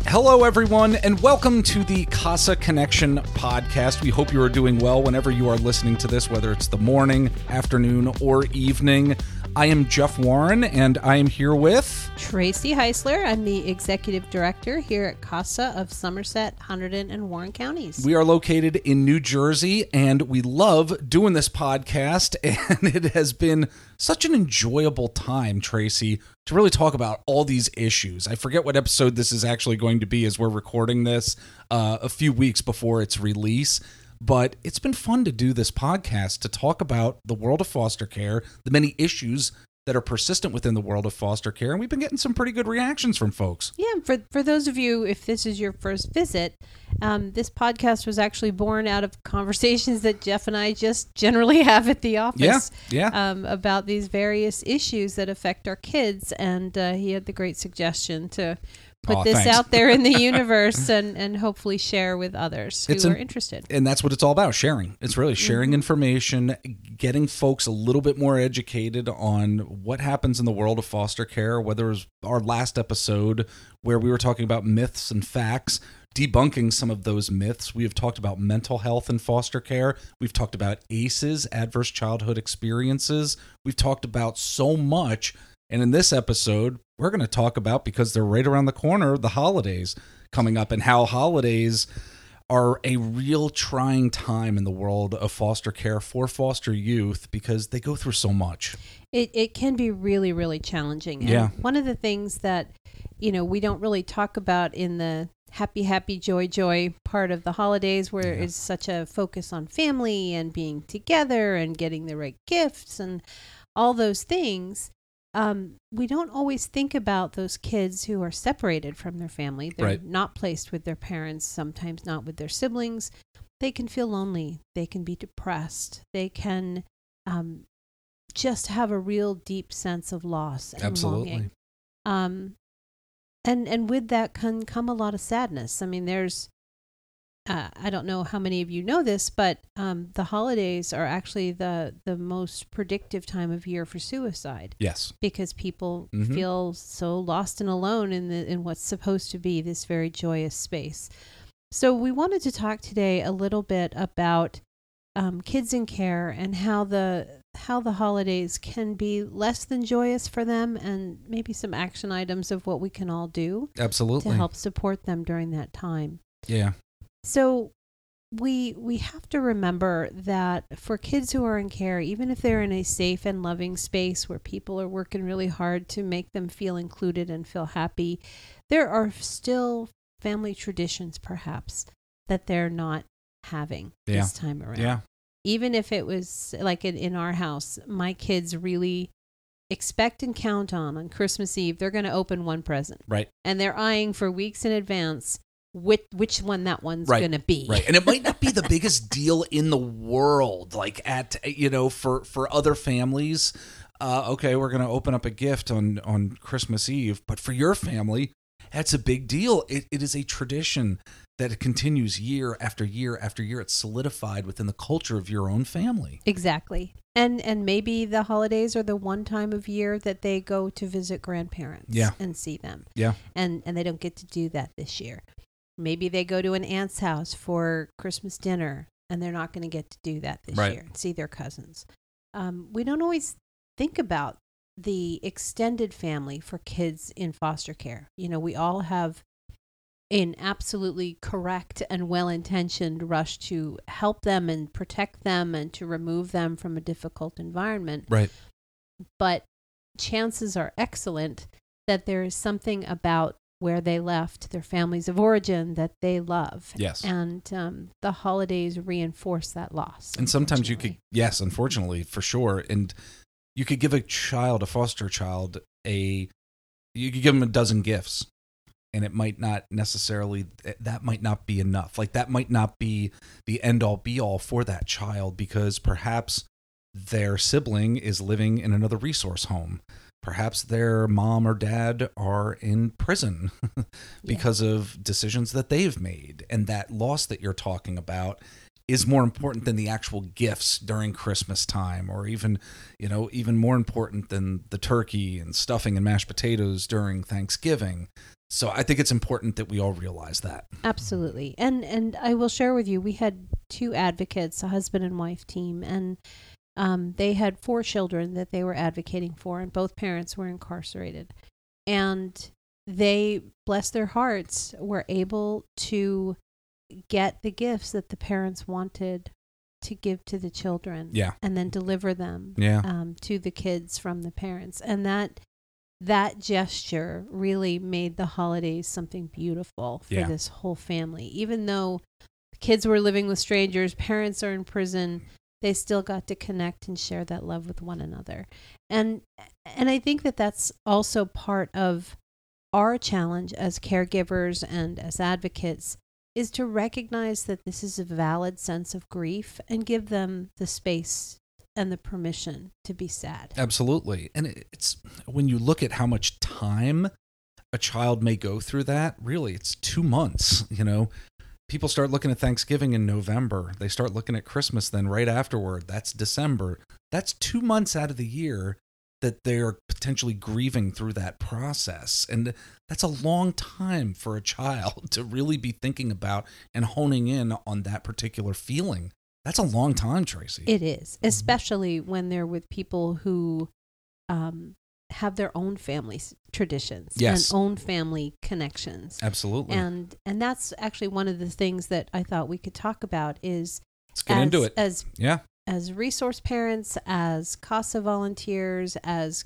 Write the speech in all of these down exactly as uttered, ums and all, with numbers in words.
Hello, everyone, and welcome to the Casa Connection podcast. We hope you are doing well whenever you are listening to this, whether it's the morning, afternoon, or evening. I am Jeff Warren, and I am here with... Tracy Heisler. I'm the Executive Director here at Casa of Somerset, Hunterdon, and Warren Counties. We are located in New Jersey, and we love doing this podcast, and it has been such an enjoyable time, Tracy, to really talk about all these issues. I forget what episode this is actually going to be as we're recording this uh, a few weeks before its release. But it's been fun to do this podcast to talk about the world of foster care, the many issues that are persistent within the world of foster care, and we've been getting some pretty good reactions from folks. Yeah, for for those of you, if this is your first visit, um, this podcast was actually born out of conversations that Jeff and I just generally have at the office yeah, yeah. Um, about these various issues that affect our kids, and uh, he had the great suggestion to put oh, this thanks. out there in the universe and, and hopefully share with others who It's are an, interested. And that's what it's all about, sharing. It's really sharing mm-hmm. information, getting folks a little bit more educated on what happens in the world of foster care, whether it was our last episode where we were talking about myths and facts, debunking some of those myths. We have talked about mental health in foster care. We've talked about A C Es, adverse childhood experiences. We've talked about so much. And in this episode, we're going to talk about, because they're right around the corner, the holidays coming up and how holidays are a real trying time in the world of foster care for foster youth because they go through so much. It it can be really, really challenging. And yeah. one of the things that, you know, we don't really talk about in the happy, happy, joy, joy part of the holidays where yeah. it's such a focus on family and being together and getting the right gifts and all those things. Um, we don't always think about those kids who are separated from their family. They're right. not placed with their parents, sometimes not with their siblings. They can feel lonely. They can be depressed. They can um, just have a real deep sense of loss and Absolutely. longing. Um, and, and with that can come a lot of sadness. I mean, there's, Uh, I don't know how many of you know this, but um, the holidays are actually the, the most predictive time of year for suicide. Yes. Because people mm-hmm. feel so lost and alone in the in what's supposed to be this very joyous space. So we wanted to talk today a little bit about um, kids in care and how the how the holidays can be less than joyous for them, and maybe some action items of what we can all do. Absolutely. To help support them during that time. Yeah. So we we have to remember that for kids who are in care, even if they're in a safe and loving space where people are working really hard to make them feel included and feel happy, there are still family traditions perhaps that they're not having yeah. this time around. Yeah. Even if it was like in, in our house, my kids really expect and count on on Christmas Eve, they're going to open one present. Right. And they're eyeing for weeks in advance Which, which one that one's right. going to be. Right. And it might not be the biggest deal in the world, like at, you know, for, for other families, uh, okay, we're going to open up a gift on, on Christmas Eve, but for your family, that's a big deal. It, it is a tradition that continues year after year after year. It's solidified within the culture of your own family. Exactly. And and maybe the holidays are the one time of year that they go to visit grandparents yeah. and see them. Yeah. And and they don't get to do that this year. Maybe they go to an aunt's house for Christmas dinner, and they're not going to get to do that this right. year and see their cousins. Um, we don't always think about the extended family for kids in foster care. You know, we all have an absolutely correct and well-intentioned rush to help them and protect them and to remove them from a difficult environment. Right. But chances are excellent that there is something about where they left, their families of origin, that they love. Yes. And um, the holidays reinforce that loss. And sometimes you could, yes, unfortunately, for sure. And you could give a child, a foster child, a, you could give them a dozen gifts, and it might not necessarily, that might not be enough. Like that might not be the end all be all for that child, because perhaps their sibling is living in another resource home. Perhaps their mom or dad are in prison because yeah. of decisions that they've made. And that loss that you're talking about is more important than the actual gifts during Christmas time, or even, you know, even more important than the turkey and stuffing and mashed potatoes during Thanksgiving. So I think it's important that we all realize that. Absolutely. And and I will share with you, we had two advocates, a husband and wife team, and um, they had four children that they were advocating for, and both parents were incarcerated. And they, bless their hearts, were able to get the gifts that the parents wanted to give to the children. Yeah. And then deliver them Yeah. um, to the kids from the parents. And that that gesture really made the holidays something beautiful for Yeah. this whole family. Even though the kids were living with strangers, parents are in prison, they still got to connect and share that love with one another. And and I think that that's also part of our challenge as caregivers and as advocates, is to recognize that this is a valid sense of grief and give them the space and the permission to be sad. Absolutely. And it's when you look at how much time a child may go through that, really, it's two months. You know, people start looking at Thanksgiving in November. They start looking at Christmas then right afterward. That's December. That's two months out of the year that they're potentially grieving through that process. And that's a long time for a child to really be thinking about and honing in on that particular feeling. That's a long time, Tracy. It is, especially when they're with people who um, have their own family traditions Yes. and own family connections. Absolutely. And and that's actually one of the things that I thought we could talk about is Let's get as, into it. as Yeah. as resource parents, as CASA volunteers, as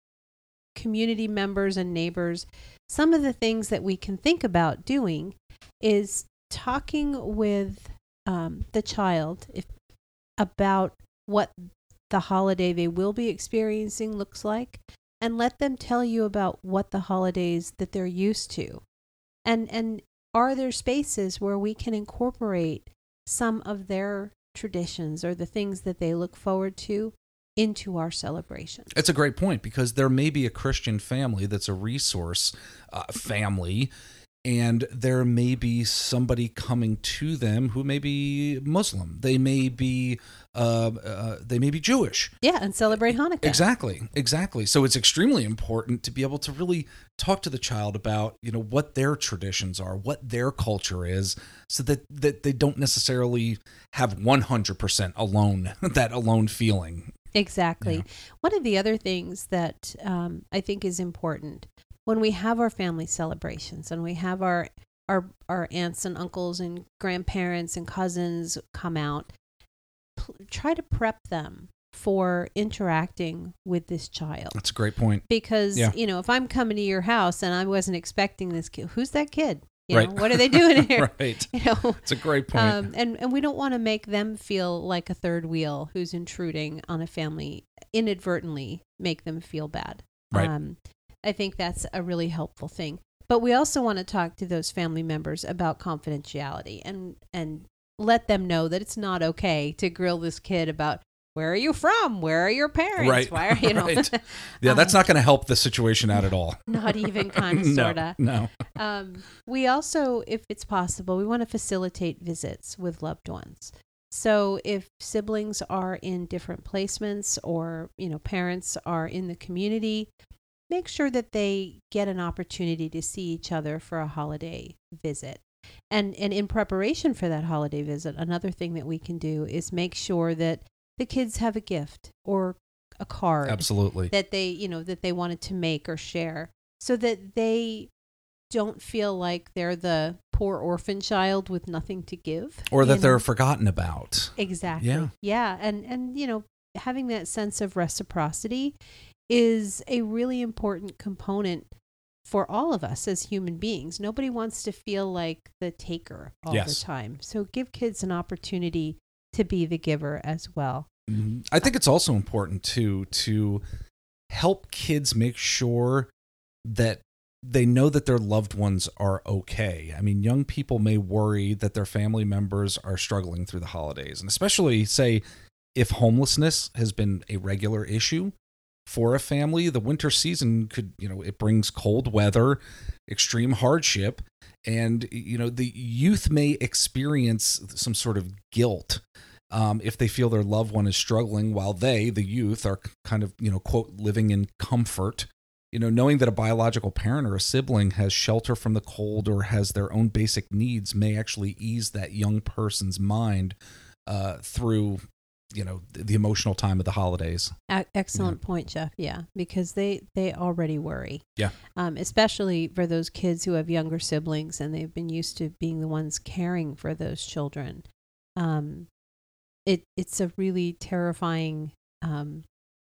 community members and neighbors, some of the things that we can think about doing is talking with um, the child if, about what the holiday they will be experiencing looks like, and let them tell you about what the holidays that they're used to. And, and are there spaces where we can incorporate some of their traditions or the things that they look forward to into our celebration? It's a great point, because there may be a Christian family that's a resource uh, family, and there may be somebody coming to them who may be Muslim. They may be uh, uh, they may be Jewish. Yeah, and celebrate Hanukkah. Exactly, exactly. So it's extremely important to be able to really talk to the child about, you know, what their traditions are, what their culture is, so that, that they don't necessarily have one hundred percent alone, that alone feeling. Exactly. Yeah. One of the other things that um, I think is important when we have our family celebrations and we have our, our our aunts and uncles and grandparents and cousins come out, pl- try to prep them for interacting with this child. That's a great point. Because, Yeah. you know, if I'm coming to your house and I wasn't expecting this kid, who's that kid? You Right. know, what are they doing here? Right. You know, It's a great point. Um, and, and we don't want to make them feel like a third wheel who's intruding on a family, inadvertently make them feel bad. Right. Um, I think that's a really helpful thing. But we also want to talk to those family members about confidentiality and, and let them know that it's not okay to grill this kid about, where are you from? Where are your parents? Right. Why are you know? Right. Yeah, that's Um, not going to help the situation out at all. Not even kind of, No, sort of. no. Um, we also, if it's possible, we want to facilitate visits with loved ones. So if siblings are in different placements or, you know, parents are in the community, make sure that they get an opportunity to see each other for a holiday visit. And and in preparation for that holiday visit, another thing that we can do is make sure that the kids have a gift or a card Absolutely. that they, you know, that they wanted to make or share, so that they don't feel like they're the poor orphan child with nothing to give. Or that you they're know? forgotten about. Exactly. Yeah. Yeah. And, and, you know, having that sense of reciprocity is a really important component for all of us as human beings. Nobody wants to feel like the taker all Yes. the time. So give kids an opportunity to be the giver as well. Mhm. I think it's also important too to help kids make sure that they know that their loved ones are okay. I mean, young people may worry that their family members are struggling through the holidays, and especially, say, if homelessness has been a regular issue for a family, the winter season could, you know, it brings cold weather, extreme hardship, and, you know, the youth may experience some sort of guilt um, if they feel their loved one is struggling while they, the youth, are kind of, you know, quote, living in comfort. You you know, knowing that a biological parent or a sibling has shelter from the cold or has their own basic needs may actually ease that young person's mind uh, through, you know, the emotional time of the holidays. A- excellent Yeah. point, Jeff. Yeah, because they, they already worry. Yeah. Um, especially for those kids who have younger siblings and they've been used to being the ones caring for those children. Um, it it's a really terrifying um,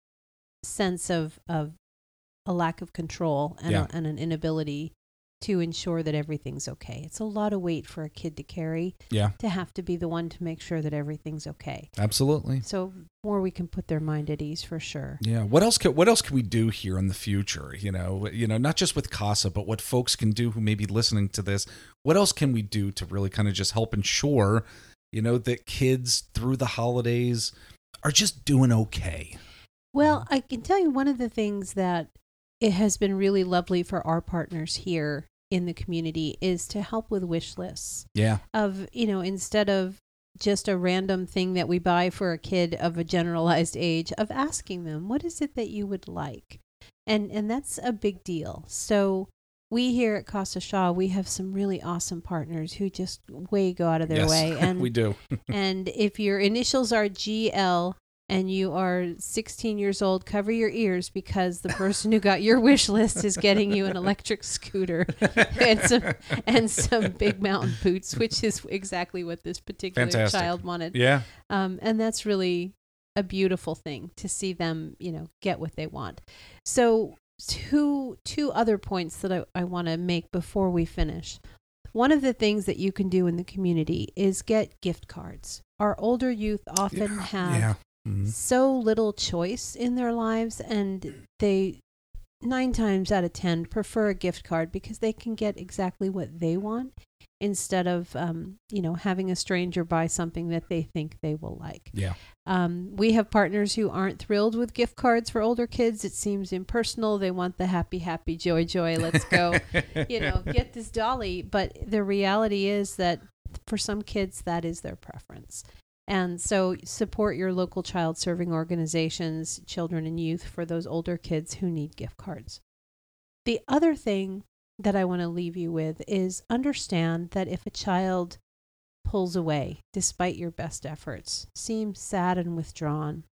sense of of a lack of control and, Yeah. a, and an inability to ensure that everything's okay. It's a lot of weight for a kid to carry. Yeah. To have to be the one to make sure that everything's okay. Absolutely. So more we can put their mind at ease for sure. Yeah. What else can What else can we do here in the future? You know, you know, not just with CASA, but what folks can do who may be listening to this. What else can we do to really kind of just help ensure, you know, that kids through the holidays are just doing okay? Well, I can tell you one of the things that it has been really lovely for our partners here in the community is to help with wish lists Yeah. of, you know, instead of just a random thing that we buy for a kid of a generalized age, of asking them, what is it that you would like? And and that's a big deal. So we here at Casa Shaw, we have some really awesome partners who just way go out of their Yes, way. And we do. and if your initials are G L and you are sixteen years old, cover your ears because the person who got your wish list is getting you an electric scooter and some and some big mountain boots, which is exactly what this particular Fantastic. child wanted. Yeah. Um, and that's really a beautiful thing to see them, you know, get what they want. So two two other points that I, I want to make before we finish. One of the things that you can do in the community is get gift cards. Our older youth often Yeah. have Yeah. Mhm. so little choice in their lives, and they nine times out of ten prefer a gift card because they can get exactly what they want instead of um, you know, having a stranger buy something that they think they will like. Yeah. Um, we have partners who aren't thrilled with gift cards for older kids. It seems impersonal. They want the happy, happy, joy, joy. Let's go, you know, get this dolly. But the reality is that for some kids, that is their preference. And so support your local child serving organizations, children and youth, for those older kids who need gift cards. The other thing that I want to leave you with is understand that if a child pulls away despite your best efforts, seems sad and withdrawn,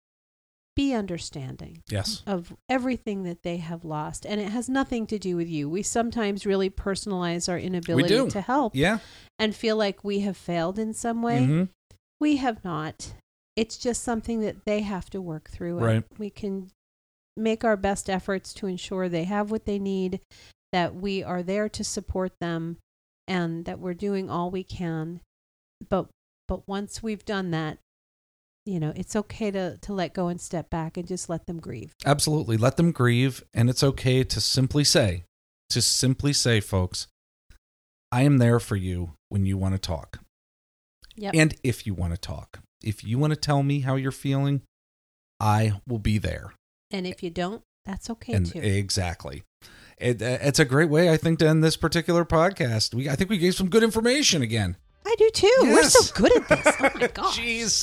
be understanding Yes. of everything that they have lost. And it has nothing to do with you. We sometimes really personalize our inability do. to help Yeah. and feel like we have failed in some way. Mm-hmm. We have not. It's just something that they have to work through. And Right. we can make our best efforts to ensure they have what they need, that we are there to support them, and that we're doing all we can. But but once we've done that, you know, it's okay to, to let go and step back and just let them grieve. Absolutely. Let them grieve. And it's okay to simply say, to simply say, folks, I am there for you when you want to talk. Yep. And if you want to talk, if you want to tell me how you're feeling, I will be there. And if you don't, that's okay And too. exactly. It, it's a great way, I think, to end this particular podcast. We, I think we gave some good information again. I do too. We're Yes. so good at this. Oh my gosh. Jeez.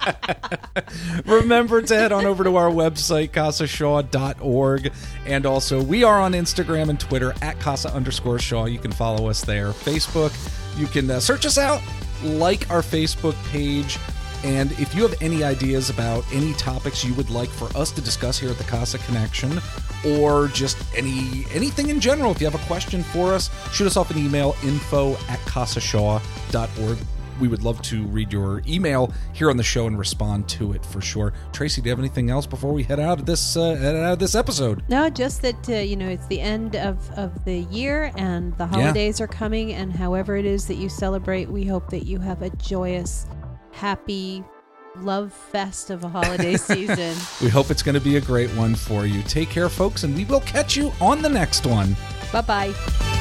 Remember to head on over to our website, casa shaw dot org. And also, we are on Instagram and Twitter at casa underscore Shaw. You can follow us there. Facebook, you can uh, search us out, like our Facebook page. And if you have any ideas about any topics you would like for us to discuss here at the Casa Connection, or just any anything in general, if you have a question for us, shoot us off an email, info at casa shaw dot org. We would love to read your email here on the show and respond to it for sure. Tracy, do you have anything else before we head out of this uh, head out of this episode? No, just that, uh, you know, it's the end of, of the year and the holidays are coming, and however it is that you celebrate, we hope that you have a joyous, happy, love fest of a holiday season. We hope it's going to be a great one for you. Take care, folks, and we will catch you on the next one. Bye-bye.